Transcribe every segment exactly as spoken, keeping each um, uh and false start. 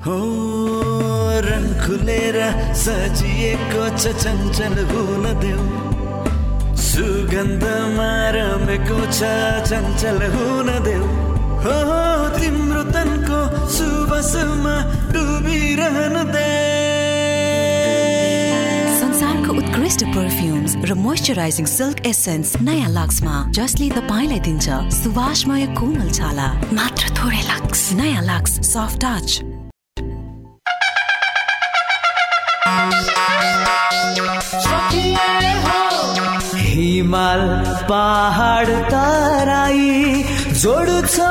हो रङ खुलेर सजिएको छ चञ्चल हुन देऊ सुगन्धमा रमेको छ चञ्चल हुन देऊ हो तिम्रो तनको सुवासमा डुबिरहन दे संसारको उत्कृष्ट परफ्युम्स र मोइस्चराइजिङ सिल्क एसेन्स नयाँ लक्समा जसले तपाईलाई दिन्छ सुवासमय कोमल छाला मात्र थोरै लक्स नयाँ लक्स सफ्ट टच हिमाल पहाड तराई जोड्छौ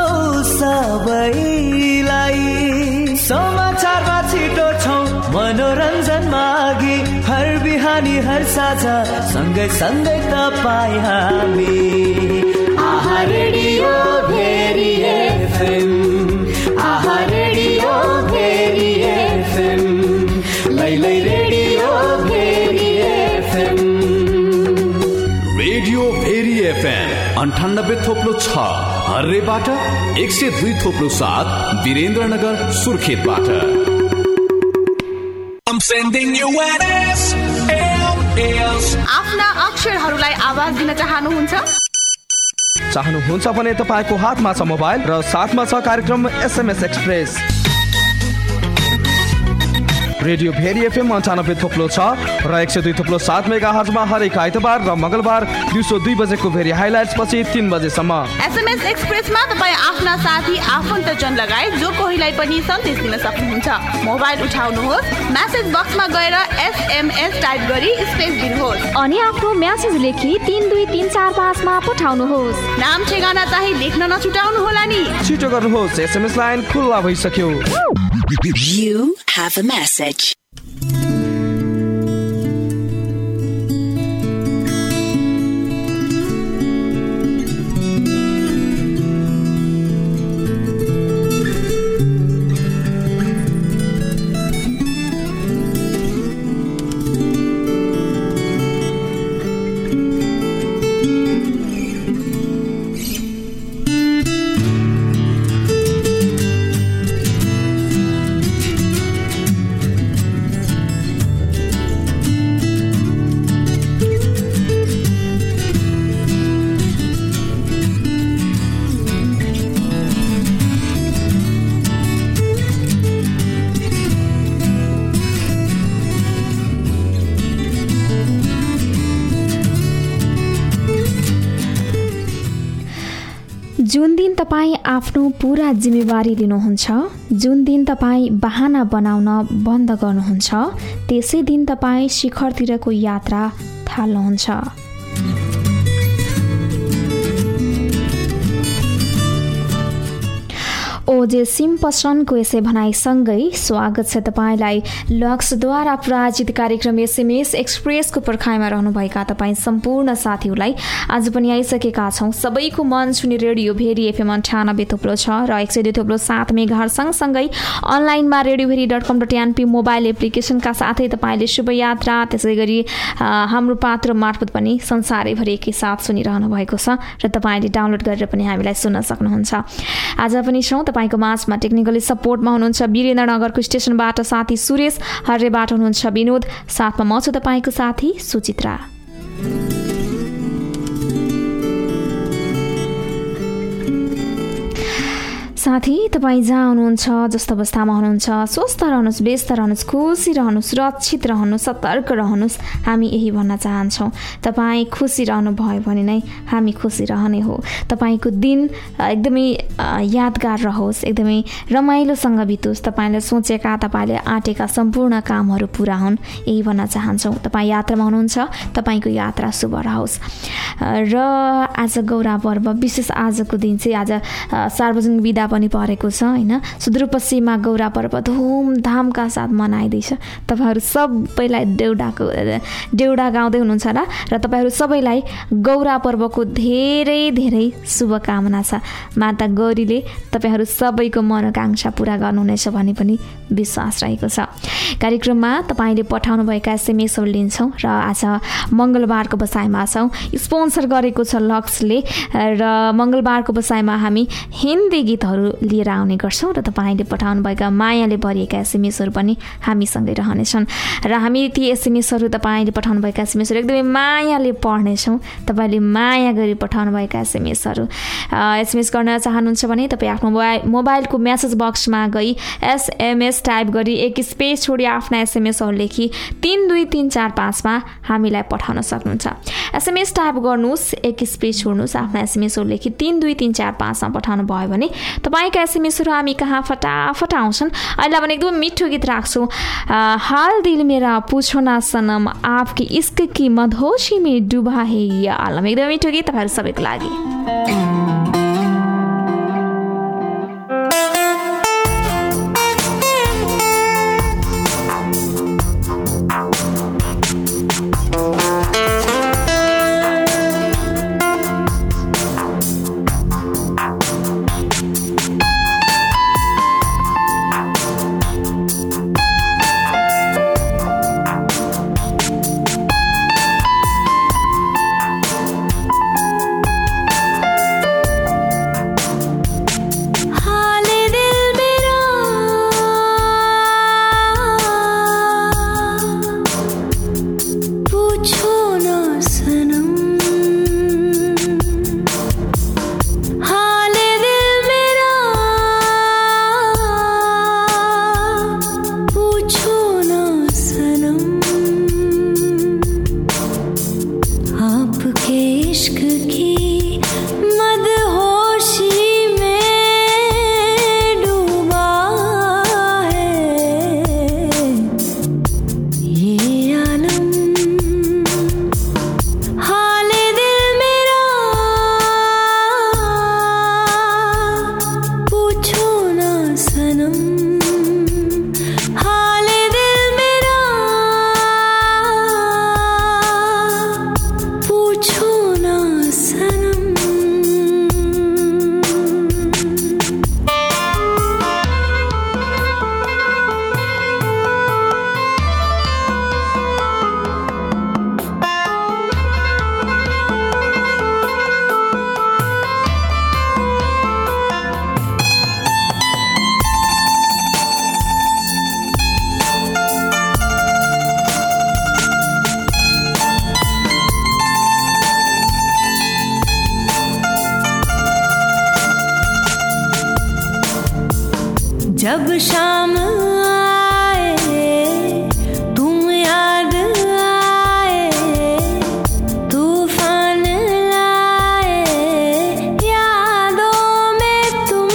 सबैलाई समाचारमा छिटो छौ मनोरञ्जन मागी हर बिहानी हर साझा सँगै सँगै तपाईँ हामी आहा रेडियो भेरी एफएम आहा रेडियो भेरी एफएम लैलै radio Bheri FM radio Bheri FM अन्ठानब्बे थोप्लो छ हर्रेबाट एक सय दुई थोप्लो सात वीरेन्द्रनगर सुर्खेतबाट आफ्ना अक्षरहरूलाई आवाज दिन चाहनुहुन्छ चाहनुहुन्छ भने तपाईँको हातमा छ मोबाइल र साथमा छ कार्यक्रम SMS express radio Bheri FM अन्ठानब्बे थोप्लो छ र एक सय दुई थोप्लो सात मेगा हर्जमा हरेक आइतबार र मंगलबार दिउँसो दुई बजेको भेरी हाइलाइट्स पछि तीन बजेसम्म एसएमएस एक्सप्रेसमा तपाईँ आफ्ना साथी आफन्तजन लगायत जो कोहीलाई पनि सन्देश दिन सक्नुहुन्छ मोबाइल उठाउनुहोस् मेसेज बक्समा गएर एसएमएस टाइप गरी स्पेस दिनुहोस् अनि आफ्नो मेसेज लेखी तीन दुई तीन चार पाँचमा पठाउनुहोस् नाम ठेगाना चाहिँ लेख्न नछुटाउनु होला नि छिटो गर्नुहोस् एसएमएस लाइन खुल्ला भइसक्यो You have a message. जुन दिन तपाईँ आफ्नो पूरा जिम्मेवारी लिनुहुन्छ जुन दिन तपाईँ बहाना बनाउन बन्द गर्नुहुन्छ त्यसै दिन तपाईँ शिखरतिरको यात्रा थाल्नुहुन्छ ओजे सिम्पसनको यसै भनाइसँगै स्वागत छ तपाईँलाई लक्सद्वारा प्रायोजित कार्यक्रम एसएमएस एक्सप्रेसको पर्खाइमा रहनुभएका तपाईँ सम्पूर्ण साथीहरूलाई आज पनि आइसकेका छौँ सबैको मन छुने रेडियो भेरी एफएम अन्ठानब्बे थोप्लो छ र एक सय दुई थोप्लो सात मेगाहर्ज सँगसँगै अनलाइनमा radio Bheri dot com dot NP mobile एप्लिकेसनका साथै तपाईँले शुभयात्रा त्यसै गरी हाम्रो पात्र मार्फत पनि संसारैभरि एकैसाथ सुनिरहनु भएको छ र तपाईँले डाउनलोड गरेर पनि हामीलाई सुन्न सक्नुहुन्छ आज पनि छौँ तपाईँको माझमा टेक्निकली सपोर्टमा हुनुहुन्छ वीरेन्द्रनगरको स्टेसनबाट साथी सुरेश हर्रेबाट हुनुहुन्छ विनोद साथमा म छु तपाईँको साथी सुचित्रा साथी तपाईँ जहाँ हुनुहुन्छ जस्तो अवस्थामा हुनुहुन्छ स्वस्थ रहनुहोस् व्यस्त रहनुहोस् खुसी रहनुहोस् सुरक्षित रहनुहोस् सतर्क रहनुहोस् हामी यही भन्न चाहन्छौँ तपाईँ खुसी रहनुभयो भने नै हामी खुसी रहने हो तपाईँको दिन एकदमै यादगार रहोस् एकदमै रमाइलोसँग बितोस् तपाईँले सोचेका तपाईँले आँटेका सम्पूर्ण कामहरू पुरा हुन् यही भन्न चाहन्छौँ तपाईँ यात्रामा हुनुहुन्छ तपाईँको यात्रा शुभ रहोस् र आज गौरा पर्व विशेष आजको दिन चाहिँ आज सार्वजनिक बिदा पनि परेको छ हैन सुदूरपश्चिममा गौरा पर्व धुमधामका साथ मनाइदैछ तपाईहरु सबैलाई देउडाको देउडा गाउँदै हुनुहुन्छ र र तपाईहरु सबैलाई गौरा पर्वको धेरै धेरै शुभकामना छ माता गौरीले तपाईहरु सबैको मनोकांक्षा पूरा गर्नुहुनेछ भन्ने पनि विश्वास रहेको छ कार्यक्रममा तपाईले पठाउनु भएका एसएमएसहरु लिन्छौं र आज मंगलबारको बसाइमा छौं स्पोन्सर गरेको छ लक्स बक्सले र मङ्गलबारको बसाइमा हामी हिन्दी गीतहरू लिएर आउने गर्छौँ र तपाईँले पठाउनुभएका मायाले भरिएका एसएमएसहरू पनि हामीसँगै रहनेछन् र हामी ती एसएमएसहरू तपाईँले पठाउनुभएका एसएमएसहरू एकदमै मायाले पढ्नेछौँ। तपाईँले माया गरी पठाउनुभएका एसएमएसहरू एसएमएस गर्न चाहनुहुन्छ भने तपाईँ आफ्नो मोबाइल मोबाइलको म्यासेज बक्समा गई एसएमएस टाइप गरी एक स्पेस छोडी आफ्ना एसएमएसहरू लेखी तिन दुई तिन चार पाँचमा हामीलाई पठाउन सक्नुहुन्छ। एसएमएस टाइप गर्नुहोस्, एक स्पेस छोड्नुहोस्, आफ्ना एसएमएसहरू लेखी तिन दुई तिन चार पाँचमा पठाउनु भयो भने तपाईँका एसएमएसहरू हामी कहाँ फटाफट आउँछन्। अहिले भने एकदम मिठो गीत राख्छु, हाल दिल मेरा पूछो ना सनम आपकी इश्क की मधोशी में डुबा है ये आलम। एकदम मिठो गीत तपाईँहरू सबैको लागि। जब शाम आए तुम याद आए, तूफान लाए यादों में तुम,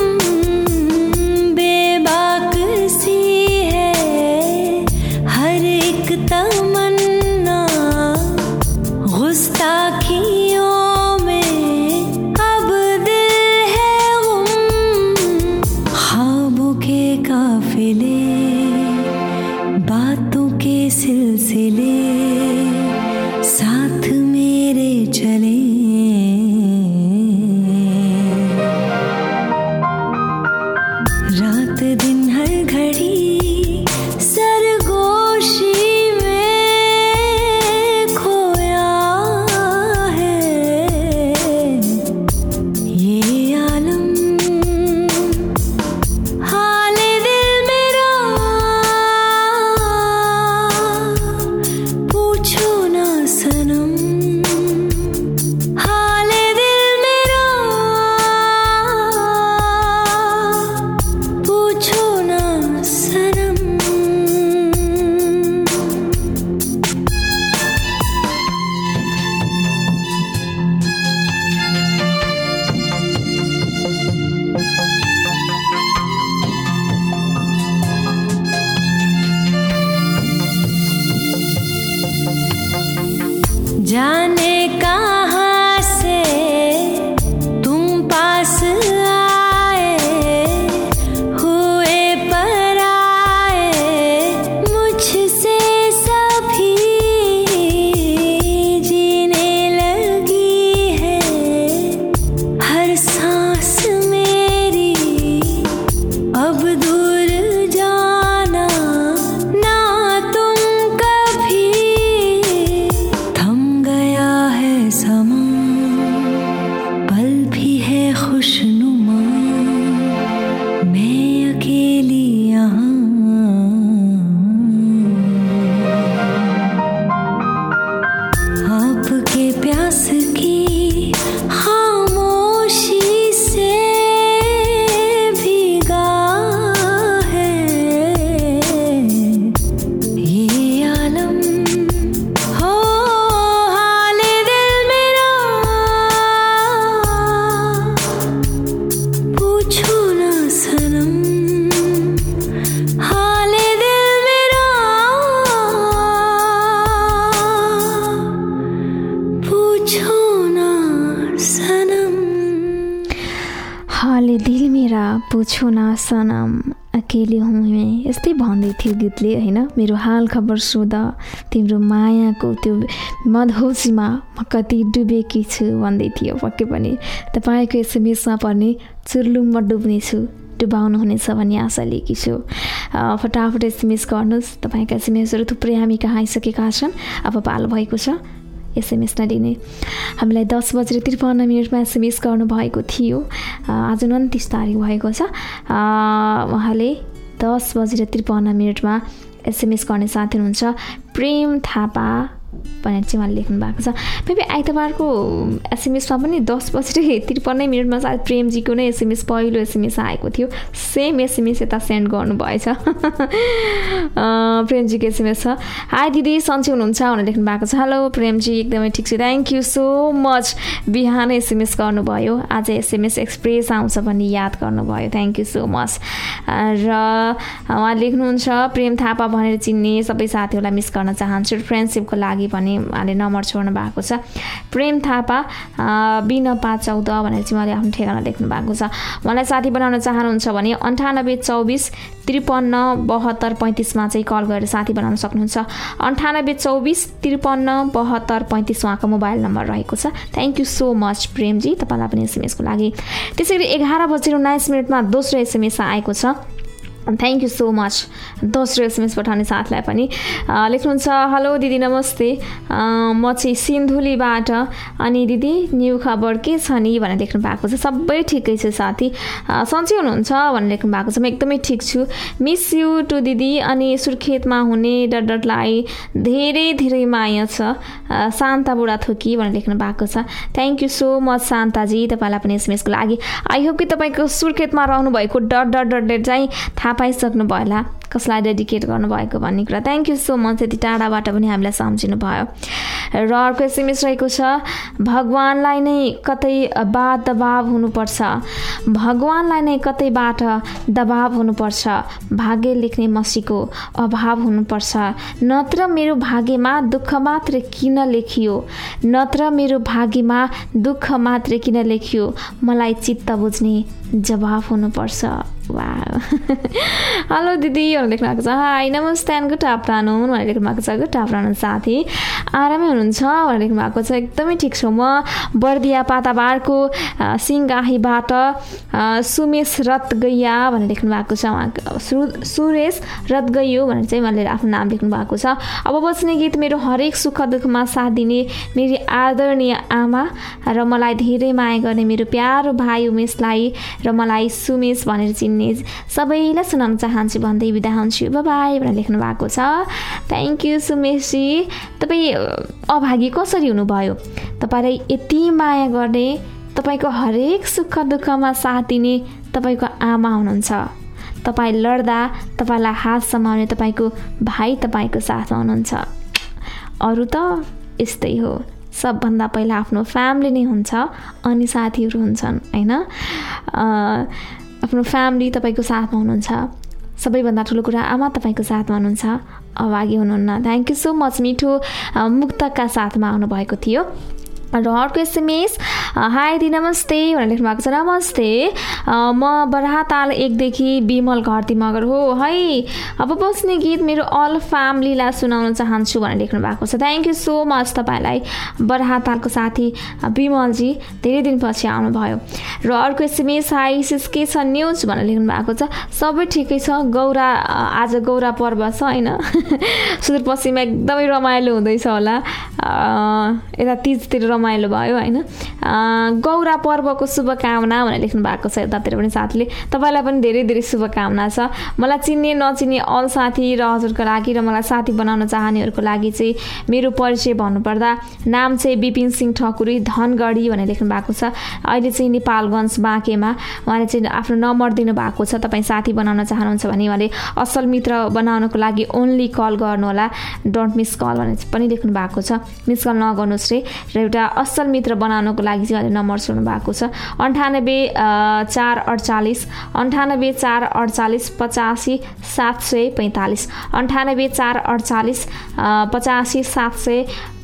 बेबाक सी है हर एक तमन्ना, गुस्ताखियों में अब दिल है गुम, ख्वाबों के काफिले बातों के सिलसिले साथ मेरे चले, रात दिन हर घड़ी सरगोशी में खोया है ये आलम, हाल दिल मेरा पूछो ना सनम अकेले हुँ मैं, यस्तै भन्दै थियो गीतले होइन। मेरो हाल खबर सोध तिम्रो मायाको त्यो मधौसीमा म कति डुबेकी छु भन्दै थियो पक्कै पनि। तपाईँको एसएमएसमा पर्ने चुर्लुङमा डुब्नेछु, डुबाउनु हुनेछ भन्ने आशा लिएकी छु। फटाफट एसएमएस गर्नुहोस्, तपाईँका एसएमएसहरू थुप्रै हामी कहाँ आइसकेका छन्। अब पालो भएको छ एसएमएस नदिने। हामीलाई दस बजेर त्रिपन्न मिनटमा एसएमएस गर्नुभएको थियो। आज उन्तिस तारिक भएको छ। उहाँले दस बजेर त्रिपन्न मिनटमा एसएमएस गर्ने साथी हुनुहुन्छ प्रेम थापा भनेर चाहिँ उहाँले लेख्नु भएको छ। फेरि आइतबारको एसएमएसमा पनि दस बजेर त्रिपन्न मिनटमा सायद प्रेमजीको नै एसएमएस पहिलो एसएमएस आएको थियो। सेम एसएमएस यता सेन्ड गर्नुभएछ। प्रेमजीको एसएमएस छ, हाई दिदी सन्चै हुनुहुन्छ भनेर लेख्नु भएको छ। हेलो प्रेमजी, एकदमै ठिक छु, थ्याङ्क यू सो मच। बिहान एसएमएस गर्नुभयो, आज एसएमएस एक्सप्रेस आउँछ भन्ने याद गर्नुभयो, थ्याङ्क यू सो मच। र उहाँ लेख्नुहुन्छ प्रेम थापा भनेर चिन्ने सबै साथीहरूलाई मिस गर्न चाहन्छु, फ्रेन्डसिपको लागि पनि उहाँले नम्बर छोड्नु भएको छ। प्रेम थापा बिनपा चौध भनेर चाहिँ उहाँले आफ्नो ठेगाना लेख्नु भएको छ। उहाँलाई साथी बनाउन चाहनुहुन्छ भने अन्ठानब्बे चौबिस त्रिपन्न बहत्तर पैँतिसमा चाहिँ कल गरेर साथी बनाउन सक्नुहुन्छ। अन्ठानब्बे चौबिस त्रिपन्न बहत्तर पैँतिस उहाँको मोबाइल नम्बर रहेको छ। थ्याङ्क यू सो मच प्रेमजी, तपाईँलाई पनि एसएमएसको लागि। त्यसै गरी एघार बजेर उन्नाइस मिनटमा दोस्रो एसएमएस आएको छ। थ्याङ्क यू सो मच दोस्रो एसएमएस पठाउने साथलाई पनि। लेख्नुहुन्छ हेलो दिदी नमस्ते, म चाहिँ सिन्धुलीबाट, अनि दिदी न्यू खबर के छ नि भनेर लेख्नु भएको छ। सबै ठिकै छ साथी, सन्चै हुनुहुन्छ भनेर लेख्नु भएको छ। म एकदमै ठिक छु, मिस यु टु दिदी। अनि सुर्खेतमा हुने डटडटलाई धेरै धेरै माया छ, शान्ता बुढा थोकी भनेर लेख्नु भएको छ। थ्याङ्क यू सो मच शान्ताजी, तपाईँलाई पनि एसएमएसको लागि। आई होप कि तपाईँको सुर्खेतमा रहनुभएको डट डट डट चाहिँ थाहा पाइसक्नु भयो होला कसलाई डेडिकेट गर्नुभएको भन्ने कुरा। थ्याङ्क यू सो मच, यति टाढाबाट पनि हामीलाई सम्झिनु भयो। र अर्को एसएमएस रहेको छ, भगवानलाई नै कतै बात दबाव हुनुपर्छ, भगवानलाई नै कतैबाट दबाव हुनुपर्छ, भाग्य लेख्ने मसीको अभाव हुनुपर्छ, नत्र मेरो भाग्यमा दुःख मात्र किन लेखियो, नत्र मेरो भाग्यमा दुःख मात्र किन लेखियो, मलाई चित्त बुझ्ने जवाब हुनुपर्छ। वाह हेलो दिदी भनेर लेख्नु भएको छ। हाई नमस्ते एन्ड गुड आफ्टरनुन भनेर लेख्नु भएको छ। गुड आफ्टरनुन साथी, आरामै हुनुहुन्छ भनेर लेख्नु भएको छ। एकदमै ठिक छु म। बर्दिया पाताबारको सिङ्गाहीबाट सुमेश रतगैया भनेर लेख्नु भएको छ। उहाँको सुरेश रतगैयो भनेर चाहिँ उहाँले आफ्नो नाम लेख्नु भएको छ। अब बस्ने गीत मेरो हरेक सुख दुःखमा साथ दिने मेरी आदरणीय आमा र मलाई धेरै माया गर्ने मेरो प्यारो भाइ उमेशलाई र मलाई सुमेश भनेर चिन्ने सबैलाई सुनाउन चाहन्छु भन्दै बिदा हुन्छु, बाई भनेर लेख्नु भएको छ। थ्याङ्क यू सुमेशजी, तपाईँ अभागी कसरी हुनुभयो? तपाईँलाई यति माया गर्ने, तपाईँको हरेक सुख दुःखमा साथ दिने तपाईँको आमा हुनुहुन्छ। तपाईँ लड्दा तपाईँलाई हात समाउने तपाईँको भाइ तपाईँको साथमा हुनुहुन्छ। अरू त यस्तै हो, सबभन्दा पहिला आफ्नो फ्यामिली नै हुन्छ, अनि साथीहरू हुन्छन् होइन। आफ्नो फ्यामिली तपाईँको साथमा हुनुहुन्छ, सबैभन्दा ठुलो कुरा आमा तपाईँको साथमा हुनुहुन्छ, अभागी हुनुहुन्न। Thank you so much. मिठो मुक्तका साथमा आउनुभएको थियो। र अर्को एसएमएस, हाई दी नमस्ते भनेर लेख्नु भएको छ। नमस्ते, म बराहताल एकदेखि विमल घरती मगर हो है। अब बस्ने गीत मेरो अल फ्यामिलीलाई सुनाउन चाहन्छु भनेर लेख्नु भएको छ। थ्याङ्क यू सो मच तपाईँलाई बराहतालको साथी विमलजी, धेरै दिनपछि आउनुभयो। र अर्को एसएमएस, हाई सिस के छ न्युज भनेर लेख्नु भएको छ। सबै ठिकै छ, गौरा आज गौरा पर्व छ होइन। सुदूरपश्चिममा एकदमै रमाइलो हुँदैछ होला, यता तिजतिर रमाइलो भयो होइन। गौरा पर्वको शुभकामना भनेर लेख्नु भएको छ यतातिर पनि साथीले। तपाईँलाई पनि धेरै धेरै शुभकामना छ। मलाई चिन्ने नचिन्ने अल साथी र हजुरको लागि र मलाई साथी बनाउन चाहनेहरूको लागि चाहिँ मेरो परिचय भन्नुपर्दा नाम चाहिँ विपिन सिंह ठकुरी धनगढी भनेर लेख्नु भएको छ। अहिले चाहिँ नेपालगञ्ज बाँकेमा उहाँले चाहिँ आफ्नो नम्बर दिनुभएको छ। तपाईँ साथी बनाउन चाहनुहुन्छ भने उहाँले असल मित्र बनाउनको लागि ओन्ली कल गर्नुहोला, डोन्ट मिस कल भनेर पनि लेख्नु भएको छ। मिस कल नगर्नुहोस् रे। र एउटा असल मित्र बनाउनको लागि चाहिँ उहाँले नम्बर छोड्नु भएको छ। अन्ठानब्बे चार अडचालिस अन्ठानब्बे चार अडचालिस पचासी सात सय पैँतालिस अन्ठानब्बे चार अडचालिस पचासी सात सय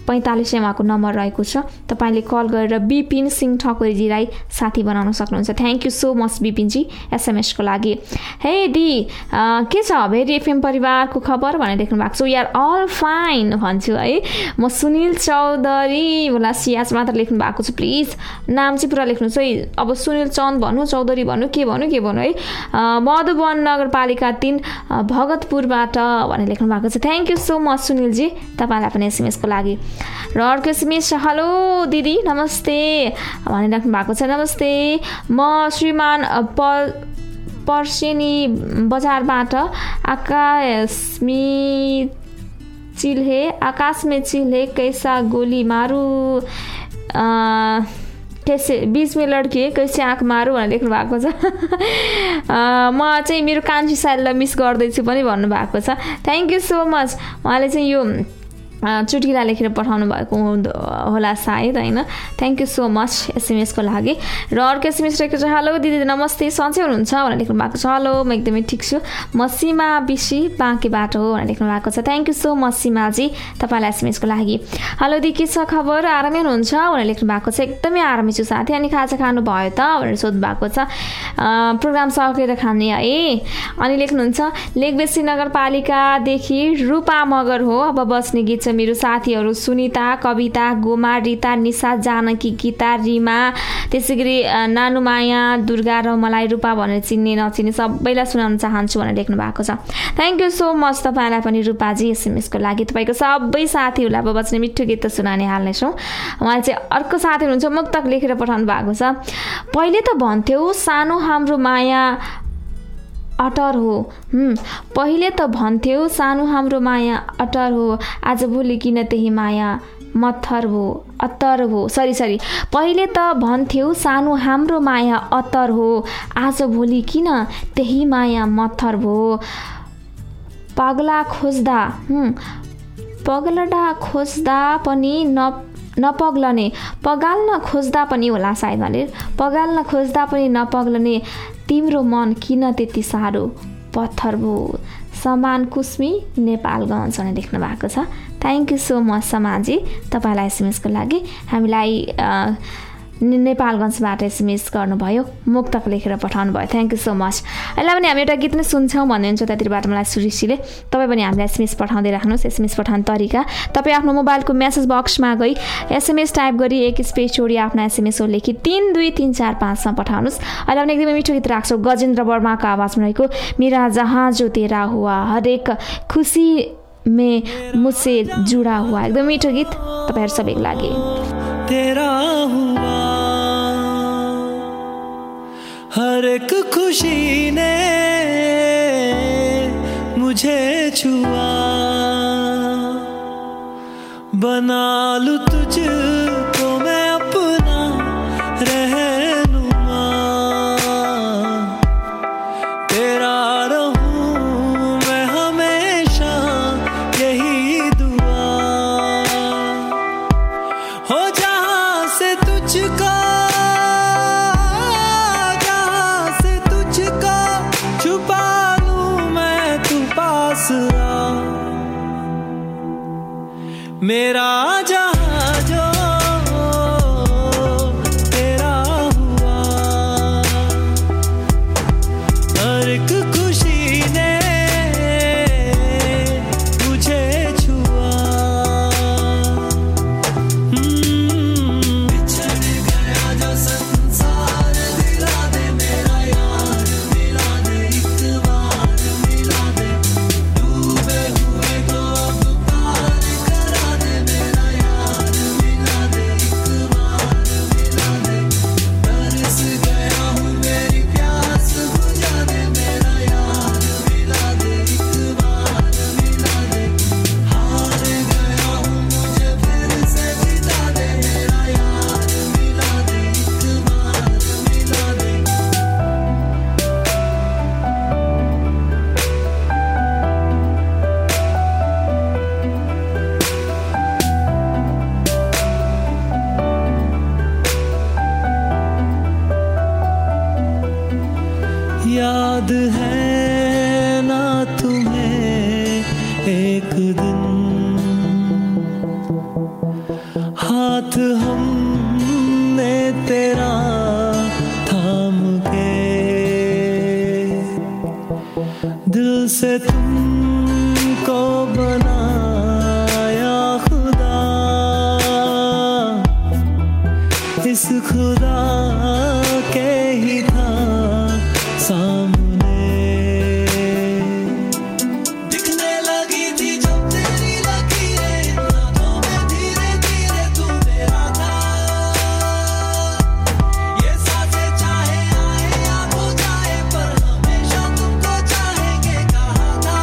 पैँतालिसैमाको नम्बर रहेको छ। तपाईँले कल गरेर बिपिन सिंह ठकुरीजीलाई साथी बनाउन सक्नुहुन्छ। थ्याङ्क यू सो मच बिपिनजी एसएमएसको लागि। हे दी के छ भेरी एफएम परिवारको खबर भनेर लेख्नु भएको छ। वी आर अल फाइन भन्छु है। म सुनिल चौधरी होला सियास मात्र लेख्नु भएको छ। प्लिज नाम चाहिँ पुरा लेख्नुहोस् है। अब सुनिल चन्द भन्नु चौधरी भन्नु के भन्नु के भन्नु है। मधुवन नगरपालिका तिन भगतपुरबाट भनेर लेख्नु भएको छ। थ्याङ्क यू सो मच सुनिलजी तपाईँलाई पनि एसएमएसको लागि। र अर्को एसएमएस हेलो दिदी नमस्ते भनिराख्नु भएको छ। नमस्ते म श्रीमान प पर्सेनी बजारबाट आकाशमी चिल्हे आकाश में चिल्हे कैसा गोली मारू कैसे बीच में लड्के कैसे आँख मारू भनेर लेख्नु भएको छ। म चाहिँ मेरो कान्छी साइललाई मिस गर्दैछु पनि भन्नुभएको छ। Thank you so much. उहाँले चाहिँ यो चुटकिला लेखेर पठाउनु भएको होला सायद होइन। थ्याङ्क यू सो मच एसएमएसको लागि। र अर्को एसएमएस रहेको छ हेलो दिदी नमस्ते सन्चै हुनुहुन्छ भनेर लेख्नु भएको छ। हेलो म एकदमै ठिक छु म सीमा बिसी बाँकेबाट हो भनेर लेख्नु भएको छ। थ्याङ्क यू सो मच सीमाजी तपाईँलाई एसएमएसको लागि। हेलो दिदी के छ खबर आरामै हुनुहुन्छ भनेर लेख्नु भएको छ। एकदमै आरामै छु साथी। अनि खाजा खानु भयो त भनेर सोध्नु भएको छ। प्रोग्राम सकेर खाने है। अनि लेख्नुहुन्छ लेकबेसी नगरपालिकादेखि रूपा मगर हो। अब बस्ने गीत मेरो साथीहरू सुनिता कविता गोमा रिता निशा जानकी गीता रिमा त्यसै गरी नानुमाया दुर्गा र मलाई रूपा भनेर चिन्ने नचिन्ने सबैलाई सुनाउन चाहन्छु भनेर लेख्नु भएको छ। थ्याङ्क यू सो मच तपाईँलाई पनि रूपाजी एसएमएसको लागि। तपाईँको सबै साथीहरूलाई अब बच्ने मिठो गीत त सुनाउने हाल्नेछौँ। उहाँले चाहिँ अर्को साथी हुनुहुन्छ मुक्तक लेखेर पठाउनु भएको छ। पहिले त भन्थ्यौ सानो हाम्रो माया अटर हो। पहिले त भन्थ्यौ सानो हाम्रो माया अटर हो आज भोलि किन त्यही माया मत्थर हो अत्तर हो सरी सरी पहिले त भन्थ्यौ सानो हाम्रो माया अत्तर हो आज भोलि किन त्यही माया मत्थर हो। पगला खोज्दा पगलडा खोज्दा पनि न नपग्लने पगाल्न खोज्दा पनि होला सायद भने पगाल्न खोज्दा पनि नपग्लने तिम्रो मन किन त्यति साह्रो पत्थर भो। समान कुस्मी नेपालगञ्ज भनेर लेख्नु भएको छ। थ्याङ्क यू सो मच समाजी तपाईँलाई एसएमएसको लागि। हामीलाई नेपालगञ्जबाट एसएमएस गर्नुभयो मुक्तक लेखेर पठाउनु भयो। Thank you so much. अहिले पनि हामी एउटा गीत नै सुन्छौँ भन्नुहुन्छ त्यतिबाट मलाई सुरिसीले। तपाईँ पनि हामीलाई एसएमएस पठाउँदै राख्नुहोस्। एसएमएस पठाउने तरिका तपाईँ आफ्नो मोबाइलको मेसेज बक्समा गई एसएमएस टाइप गरी एक स्पेस छोडी आफ्नो एसएमएस हो लेखी तिन दुई तिन चार पाँचमा पठाउनुहोस्। अहिले पनि एकदमै मिठो गीत राख्छौँ गजेन्द्र वर्माको आवाजमा रहेको मेरा जहाँ जो तेरा हुआ हरेक खुसी में मुझसे जुड़ा हुआ। एकदम मिठो गीत तपाईँहरू सबैको लागि। तेरा हुआ हर एक खुशी ने मुझे छुआ बना लूं तुझको मैं अपना रहनुमा तेरा रहूं मैं हमेशा यही दुआ हो जहाँ से तुझको मेरा जहाँ जो तेरा हुआ हर एक खुशी ने मुझे छुआ बिछड़ गया जो संसार दिला दे मेरा यार मिला दे एक बार मिला दे डूबे हुए को अब पार करा दे मेरा यार से तुमको बनाया खुदा, इस खुदा के ही था सामने। दिखने लगी थी जब तेरी लकीरें, रातों में धीरे धीरे तू मेरा था। ये सांसें चाहे आए या खो जाए, पर हमेशा तुमको चाहेंगे कहा था।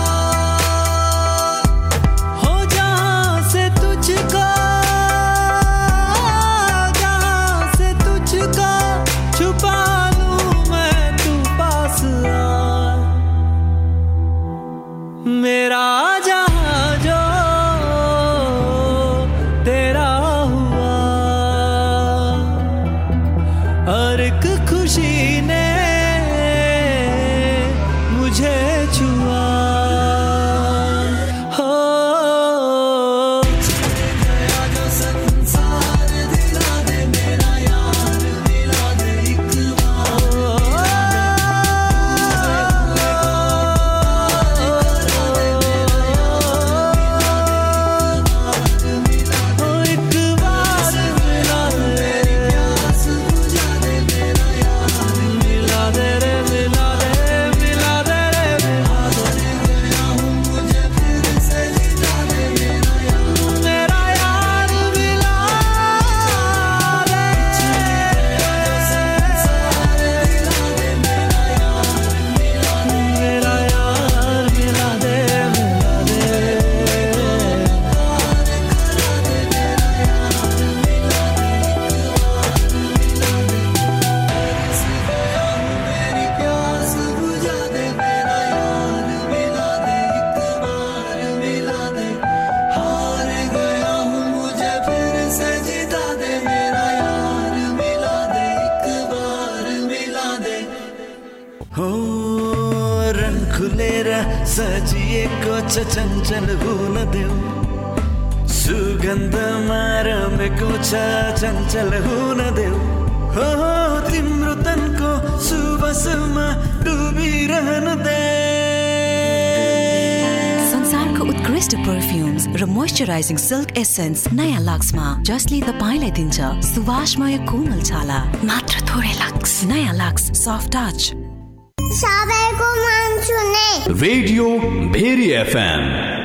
हो जहाँ से तुझको, जहाँ से तुझको छुपा लूं मैं, तू पास आ। मेरा जहाँ जो तेरा हुआ, हर एक खुशी ने मुझे छुआ। हो गया जो संसार, दिला दे मेरा यार, मिला दे एक बार। ओ एक बार मिला दे, प्यास बुझा दे मेरा यार, मिला दे रे मिला दे, मिला दे रे मिला दे। गया हूँ मुझे फिर से जिता दे मेरा यार, मेरा यार मिला दे। संसार दिला दे मेरा यार, मिला दे मेरा यार, मिला दे मिला दे। मेरी प्यास बुझा दे मेरा यार, मिला दे एक बार, मिला दे। हार गया हूँ मुझे फिर से जिता दे मेरा यार, मिला दे एक बार, मिला दे। हो रंग खुलेर सजिएको छ चञ्चल हुन देऊ, सुगन्ध मारमेको छ चञ्चल हुन देऊ। हो तिम्रो तनको सुबसमा डुबिरहन दे। संसारको उत्कृष्ट परफ्युम्स र मोइस्चराइजिङ सिल्क एसेन्स नयाँ लक्समा, जसले तपाईँलाई दिन्छ सुवासमय कोमल छाला। मात्र थोरै लक्स। नयाँ लक्स सफ्ट टच। सबैको मन छुने रेडियो भेरी एफएम।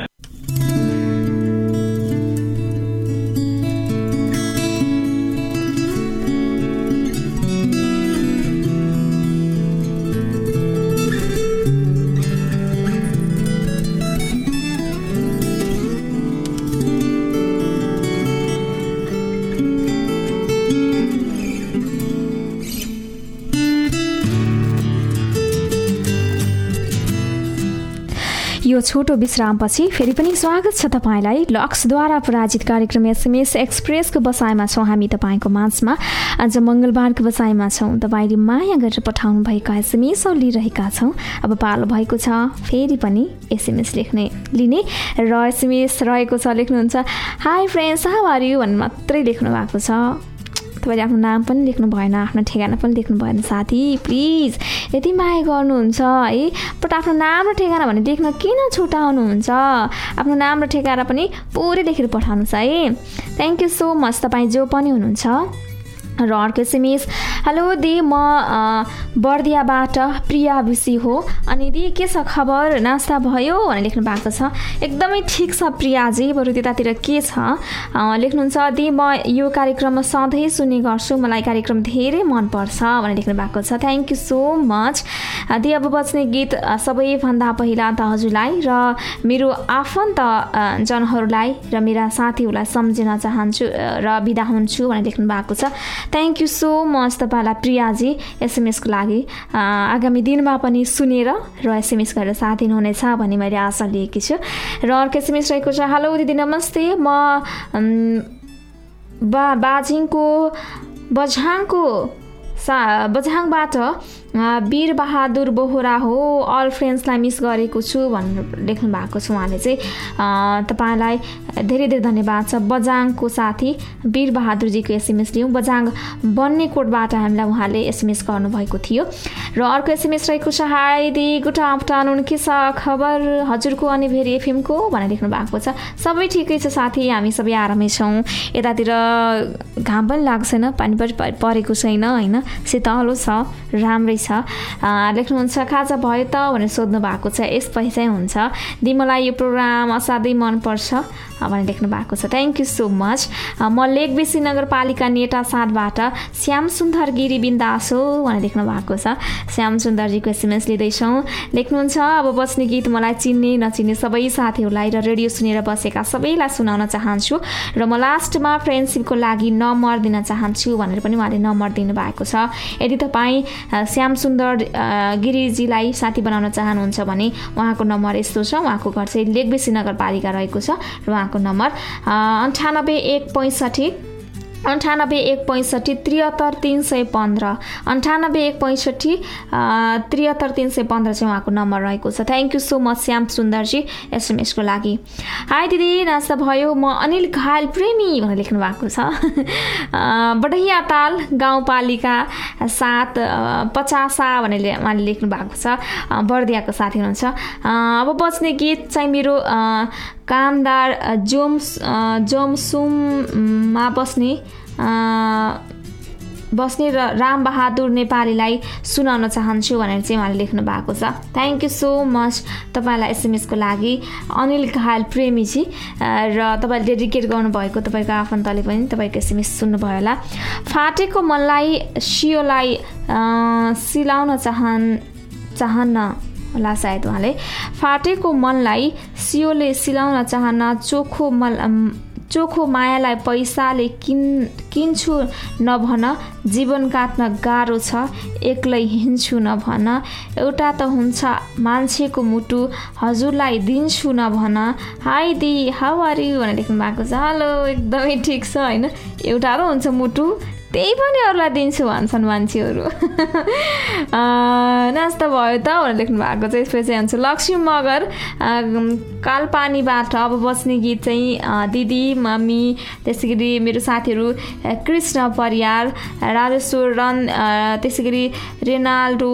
यो छोटो विश्रामपछि फेरि पनि स्वागत छ तपाईँलाई। लक्सद्वारा प्रायोजित कार्यक्रम एसएमएस एक्सप्रेसको बसाइमा छौँ हामी तपाईँको माझमा। आज मङ्गलबारको बसाइमा छौँ। तपाईँले माया गरेर पठाउनु भएका एसएमएसहरू लिइरहेका छौँ। अब पालो भएको छ फेरि पनि एसएमएस लेख्ने लिने र एसएमएस रहेको छ। लेख्नुहुन्छ hi friends how are you भनेर मात्रै लेख्नु भएको छ। तपाईँले आफ्नो नाम पनि लेख्नु भएन, आफ्नो ठेगाना पनि लेख्नु भएन। साथी प्लिज यति माया गर्नुहुन्छ है, बट आफ्नो नाम र ठेगाना भने लेख्न किन छुटाउनुहुन्छ? आफ्नो नाम र ठेगाना पनि पुरै लेखेर पठाउनुहोस् है। थ्याङ्क यू सो मच तपाईँ जो पनि हुनुहुन्छ। र अर्को एसएमएस, हेलो दि म बर्दियाबाट प्रिया विसी हो, अनि दि के छ खबर, नास्ता भयो भनेर लेख्नु भएको छ। एकदमै ठिक छ प्रियाजी, बरु त्यतातिर के छ लेख्नुहुन्छ। दि म यो कार्यक्रममा सधैँ सुन्ने गर्छु, मलाई कार्यक्रम धेरै मनपर्छ भनेर लेख्नु भएको छ। Thank you so much. दि अब बज्ने गीत सबैभन्दा पहिला त हजुरलाई र मेरो आफन्त जनहरूलाई र मेरा साथीहरूलाई सम्झिन चाहन्छु र बिदा हुन्छु भनेर लेख्नु भएको छ। थ्याङ्क यू सो मच तपाईँलाई प्रियाजी एसएमएसको लागि। आगामी दिनमा पनि सुनेर र एसएमएस गरेर साथ दिनुहुनेछ भन्ने मैले आशा लिएकी छु। र अर्को एसएमएस रहेको छ, हेलो दिदी नमस्ते, म बा बाजिङको बझाङको सा बझाङबाट वीर बहादुर बोहरा हो, अल फ्रेन्ड्सलाई मिस गरेको छु भनेर लेख्नु भएको छ उहाँले चाहिँ। तपाईँलाई धेरै धेरै धन्यवाद छ। बजाङको साथी वीर बहादुरजीको एसएमएस लियौँ। बजाङ बन्ने कोटबाट हामीलाई उहाँले एसएमएस गर्नुभएको थियो। र अर्को एसएमएस रहेको छ, हाई दि गुड आफ्टरनुन, के छ खबर हजुरको अनि भेरी एफएमको भनेर लेख्नु भएको छ। सबै ठिकै छ साथी, हामी सबै आरामै छौँ। यतातिर घाम पनि लाग्छैन, पानी पनि परेको छैन होइन, शीतलो छ, राम्रै छ। लेख्नुहुन्छ खाजा भयो त भनेर सोध्नु भएको छ। यसपछि चाहिँ हुन्छ दि मलाई यो प्रोग्राम असाध्यै मनपर्छ भनेर लेख्नु भएको छ। Thank you so much. म लेकबेसी नगरपालिका नेटा साथबाट श्याम सुन्दर गिरी बिन्दास हो भनेर लेख्नु भएको छ। श्याम सुन्दरजीको एसएमएस लिँदैछौँ। लेख्नुहुन्छ अब बस्ने गीत मलाई चिन्ने नचिन्ने सबै साथीहरूलाई र रेडियो सुनेर बसेका सबैलाई सुनाउन चाहन्छु र म लास्टमा फ्रेन्डसिपको लागि नम्बर दिन चाहन्छु भनेर पनि उहाँले नम्बर दिनुभएको छ। यदि तपाईँ श्याम सुन्दर गिरिजीलाई साथी बनाउन चाहनुहुन्छ भने उहाँको नम्बर यस्तो छ। उहाँको घर चाहिँ लेकबेसी नगरपालिका रहेको छ र उहाँको नम्बर अन्ठानब्बे एक पैँसठी अन्ठानब्बे एक पैँसठी त्रिहत्तर तिन सय पन्ध्र अन्ठानब्बे एक पैँसठी त्रिहत्तर तिन सय पन्ध्र चाहिँ उहाँको नम्बर रहेको छ। Thank you so much Shyam सुन्दरजी एसएमएसको लागि। हाई दिदी नास्ता भयो, म अनिल घायल प्रेमी भनेर लेख्नु भएको छ। बडैया ताल गाउँपालिका सात पचासा भनेर उहाँले लेख्नु भएको छ। बर्दियाको साथी हुनुहुन्छ। अब बच्ने गीत चाहिँ मेरो कामदार जोम जोमसुममा बस्ने बस्ने र रामबहादुर नेपालीलाई सुनाउन चाहन्छु भनेर चाहिँ उहाँले लेख्नु भएको छ। थ्याङ्क यू सो मच तपाईँलाई एसएमएसको लागि अनिल घायल प्रेमीजी। र तपाईँले डेडिकेट गर्नुभएको तपाईँको आफन्तले पनि तपाईँको एसएमएस सुन्नुभयो होला। फाटेको मनलाई सियोलाई सिलाउन चाहन चाहन्न होला सायद उहाँले। फाटेको मनलाई सियोले सिलाउन चाहन्न, चोखो मल चोखो मायालाई पैसाले किन किन्छु नभन, जीवन काट्न गाह्रो छ एक्लै हिँड्छु नभन, एउटा त हुन्छ मान्छेको मुटु हजुरलाई दिन्छु नभन, हाई दि हाउ आर यु भनेर लेख्नु भएको छ। हेलो एकदमै ठिक छ होइन, एउटा त हुन्छ मुटु त्यही पनि अरूलाई दिन्छु भन्छन् मान्छेहरू। नास्ता भयो त भनेर लेख्नु भएको छ। यसपछि चाहिँ हुन्छ लक्ष्मी मगर कालपानीबाट अब बस्ने गीत चाहिँ दिदी मम्मी त्यसै गरी मेरो साथीहरू कृष्ण परियार राजेश्वर रन त्यसै गरी रेनाल्डो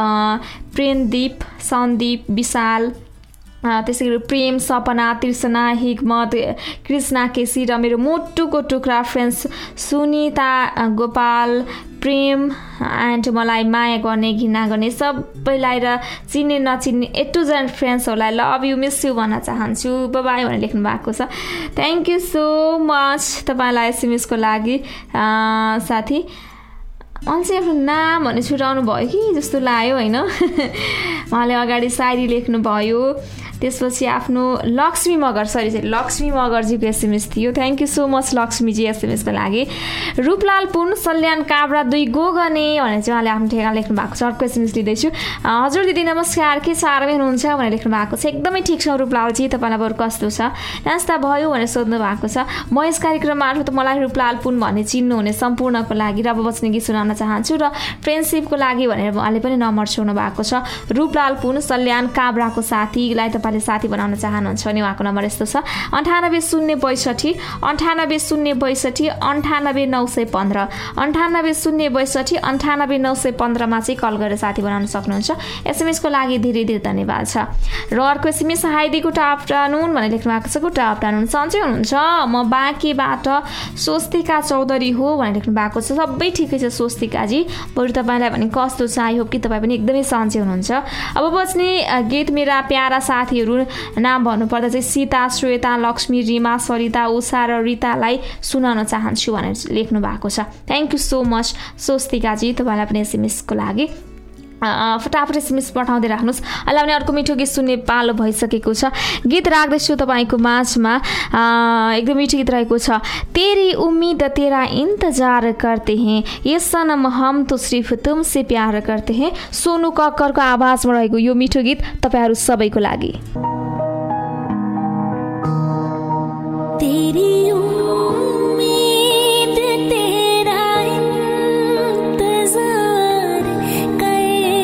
प्रेमदीप सन्दीप विशाल त्यसै गरी प्रेम सपना तृष्णा हिकमत कृष्णा केसी र मेरो मोटुको टुक्रा फ्रेन्ड्स सुनिता गोपाल प्रेम एन्ड मलाई माया गर्ने घृणा गर्ने सबैलाई र चिन्ने नचिन्ने ए टु जेड फ्रेन्ड्सहरूलाई लभ यु मिस यु भन्न चाहन्छु बाई भनेर लेख्नु भएको छ। थ्याङ्क यू सो मच तपाईँलाई एसएमएसको लागि साथी। मान्छे आफ्नो नाम भन्ने छुटाउनु भयो कि जस्तो लाग्यो होइन। उहाँले अगाडि सायरी लेख्नुभयो, त्यसपछि आफ्नो लक्ष्मी मगर सरी सरी लक्ष्मी मगरजीको एसएमएस थियो। थ्याङ्क यू सो मच लक्ष्मीजी एसएमएसको लागि। रूपलाल पुन सल्यान काभ्रा दुई गोगने भनेर चाहिँ उहाँले आफ्नो ठेगाना लेख्नु भएको छ। अर्को एसएमएस लिँदैछु। हजुर दिदी नमस्कार, के छ आरामै हुनुहुन्छ भनेर लेख्नु भएको छ। एकदमै ठिक छ रूपलालजी, तपाईँलाई बरु कस्तो छ नास्ता भयो भनेर सोध्नु भएको छ। म यस कार्यक्रम मार्फत मलाई रूपलाल पुन भन्ने चिन्नुहुने सम्पूर्णको लागि र अब बच्ने गीत सुनाउन चाहन्छु र फ्रेन्डसिपको लागि भनेर उहाँले पनि नम्बर छोड्नु भएको छ। रूपलाल पुन सल्यान काभ्राको साथीलाई तपाईँले साथी बनाउन चाहनुहुन्छ भने उहाँको नम्बर यस्तो छ अन्ठानब्बे शून्य बैसठी अन्ठानब्बे शून्य बैसठी अन्ठानब्बे नौ सय पन्ध्र अन्ठानब्बे शून्य बैसठी अन्ठानब्बे नौ सय पन्ध्रमा चाहिँ कल गरेर साथी बनाउन सक्नुहुन्छ। एसएमएसको लागि धेरै धेरै धन्यवाद छ। र अर्को एसएमएस हाइदी गुड आफ्टरनुन भनेर लेख्नु भएको छ। गुड आफ्टरनुन, सन्चै हुनुहुन्छ? म बाँकीबाट स्वस्तिका चौधरी हो भनेर लेख्नु भएको छ। सबै ठिकै छ स्वस्तिकाजी, बरु तपाईँलाई भने कस्तो छ, आई होप कि तपाईँ पनि एकदमै सन्चै हुनुहुन्छ। अब बच्ने गीत मेरा प्यारा साथीहरू नाम भन्नुपर्दा चाहिँ सीता श्वेता लक्ष्मी रिमा सरिता उषा र रितालाई सुनाउन चाहन्छु भनेर लेख्नु भएको छ। थ्याङ्क यू सो मच स्वस्तिकाजी, तपाईँलाई पनि एसएमएसको लागि फटाफट एसएमएस पठाउँदै राख्नुहोस्। अहिले भने अर्को मिठो गीत सुन्ने पालो भइसकेको छ। गीत राख्दैछु तपाईँको माझमा, एकदम मिठो गीत रहेको छ। तेरी उम्मीद तेरा इंतजार करते हैं ये सनम हम तो सिर्फ तुमसे प्यार करते हैं। सोनू कक्करको आवाजमा रहेको यो मिठो गीत तपाईँहरू सबैको लागि। तेरी उम्मीद तेरा इंतजार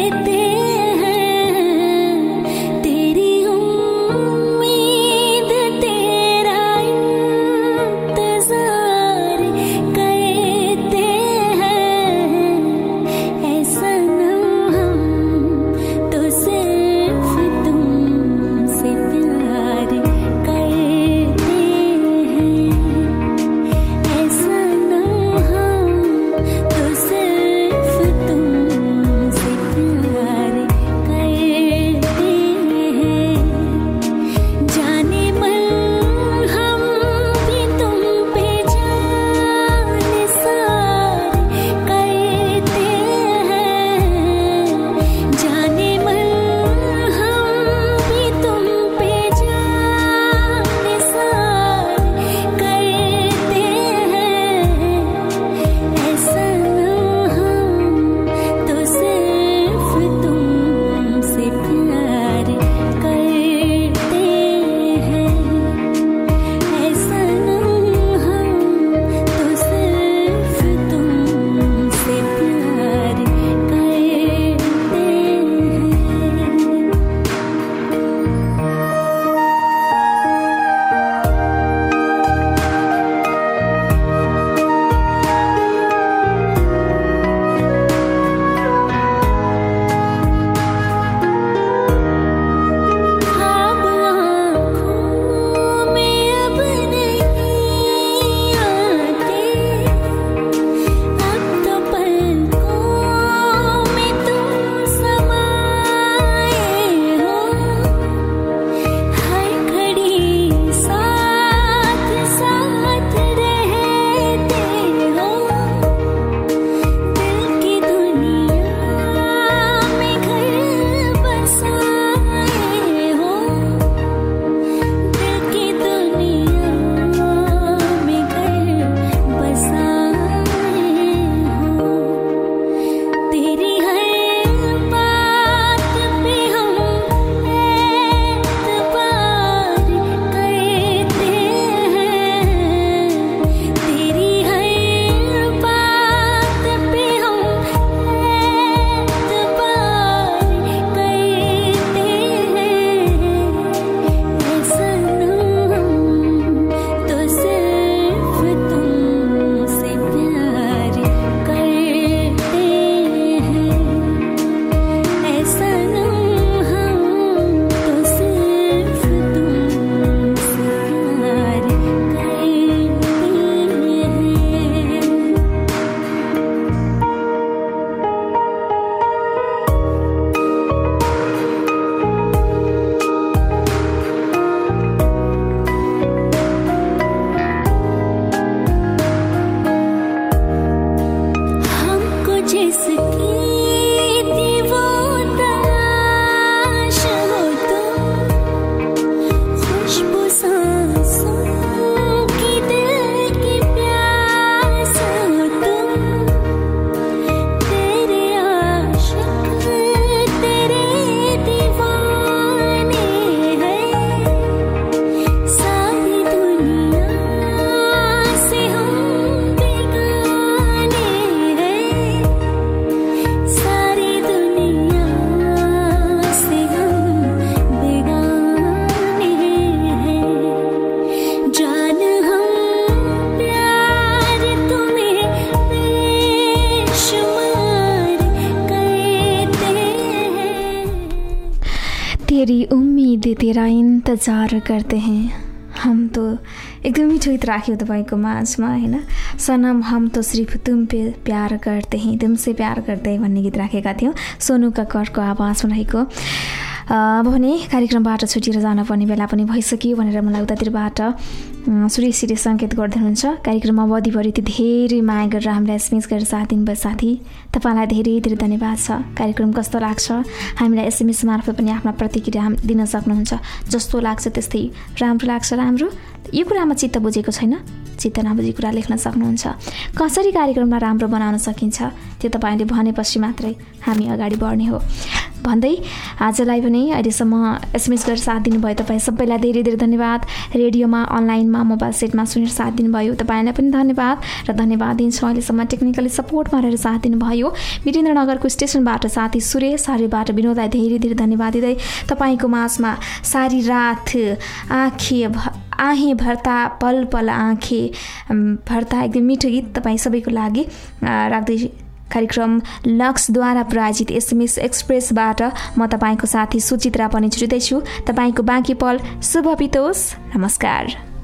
इंतजार करते हैं हम तो एकदम मिठो गीत राख्यो तपाईँको माझमा होइन सनम हम तो सिर्फ तुम पे प्यार करते हैं तुमसे प्यार करते हैं भन्ने गीत राखेका थियौँ सोनु कक्करको आवाजमा रहेको। अब भने कार्यक्रमबाट छुटिएर जानुपर्ने बेला पनि भइसक्यो भनेर मलाई उतातिरबाट सुरेशजीले सङ्केत गर्दै हुनुहुन्छ। कार्यक्रममा अवधिभरि यति धेरै माया गरेर हामीलाई एसएमएस गरेर साथ दिनुभयो साथी, तपाईँलाई धेरै धेरै धन्यवाद छ। कार्यक्रम कस्तो लाग्छ हामीलाई एसएमएस मार्फत पनि आफ्ना प्रतिक्रिया दिन सक्नुहुन्छ। जस्तो लाग्छ त्यस्तै राम्रो लाग्छ राम्रो यो कुरामा चित्त बुझेको छैन चित्त नबुझेको कुरा लेख्न सक्नुहुन्छ। कसरी कार्यक्रमलाई राम्रो बनाउन सकिन्छ त्यो तपाईँले भनेपछि मात्रै हामी अगाडि बढ्ने हो भन्दै आजलाई पनि अहिलेसम्म एसएमएस गरेर साथ दिनुभयो तपाईँ सबैलाई धेरै धेरै धन्यवाद। रेडियोमा अनलाइनमा मोबाइल सेटमा सुनेर साथ दिनुभयो तपाईँलाई पनि धन्यवाद र धन्यवाद दिन्छु अहिलेसम्म टेक्निकली सपोर्टमा रहेर साथ दिनुभयो वीरेन्द्रनगरको स्टेसनबाट साथी सुरेश सारीबाट विनोदलाई धेरै धेरै धन्यवाद दिँदै तपाईँको माझमा सारी रात आँखे आहेँ भर्ता पल पल आँखे भर्ता एकदम मिठो गीत तपाईँ सबैको लागि राख्दै कार्यक्रम लक्सद्वारा प्रायोजित एसएमएस एक्सप्रेसबाट म तपाईँको साथी सुचित्रा पनि छुट्दैछु। तपाईँको बाँकी पल शुभ बितोस्। नमस्कार।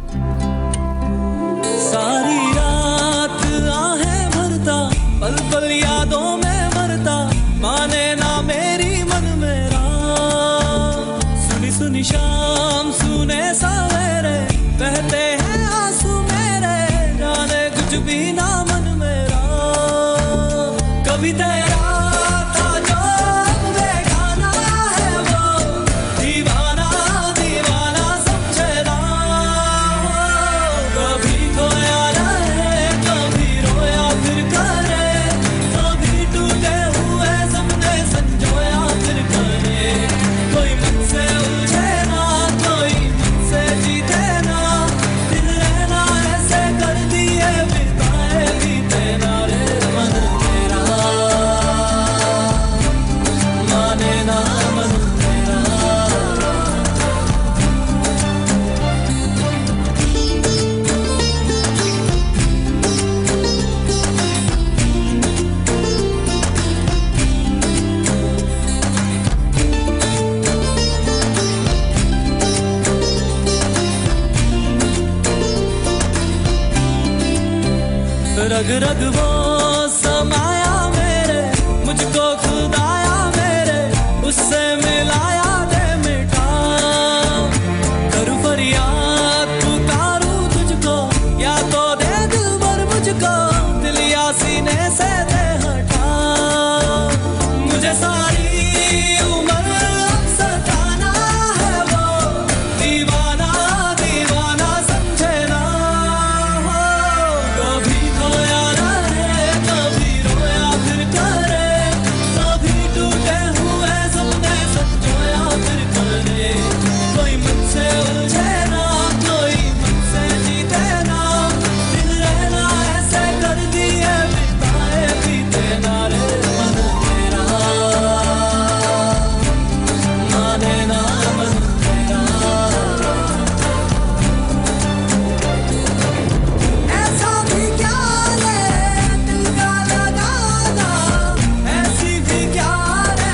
सारी रात आहें भरता पल पल यादों में मरता माने ना मेरी मन मेरा सुनी सुनी शाम सुने सवेरे बहते हैं आंसू मेरे जाने कुछ भी ना मन मेरा कभी तेरा था जो बेगाना है वो दीवाना दीवाना समझे ना कभी खोया रहे कभी रोया फिर करे कभी टूटे हुए सपने संजोया फिर करे कोई मुझसे उलझे ना कोई मुझसे जीते ना दिल रहना ऐसे कर दिए बिताए बीते ना रे मन मेरा माने ना मन मेरा रग रग वो समाया मेरे मुझको खुदाया मेरे उससे मिलाया दे मिटा करूं फरियाद पुकारूं तुझको या तो दे दिल भर मुझको दिल या सीने से दे हटा मुझे सारी उम्र सताना है वो दीवाना दीवाना समझे ना कभी खोया रहे कभी रोया फिर करे कभी टूटे हुए सपने संजोया फिर करे कोई मुझसे उलझे ना कोई मुझसे जीते ना दिल रहना ऐसे कर दिए बिताए बीते ना रे मन मेरा माने ना मन मेरा ऐसा भी क्या रे दिल का लगाना ऐसी भी क्या रे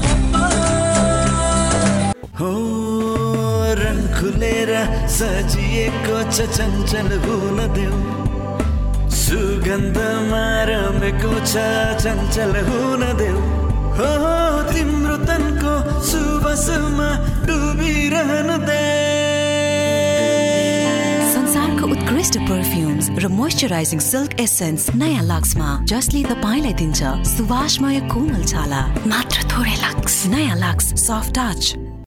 मोहब्बत हो रंग खुलेर सजिएको छ चञ्चल हुन देऊ सुगन्ध मारमेको छ चञ्चल हुन देऊ हो तिम्रो तनको सुवासमा डुबिरहन दे संसारको उत्कृष्ट परफ्युम्स र मोइस्चराइजिङ सिल्क एसेन्स नयाँ लक्समा जसले तपाईँलाई दिन्छ सुवासमय कोमल छाला मात्र थोरै लक्स नयाँ लक्स सफ्ट टच